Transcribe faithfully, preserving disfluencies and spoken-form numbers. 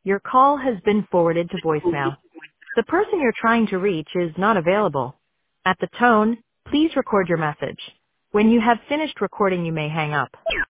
Your call has been forwarded to voicemail. The person you're trying to reach is not available. At the tone, please record your message. When you have finished recording, you may hang up.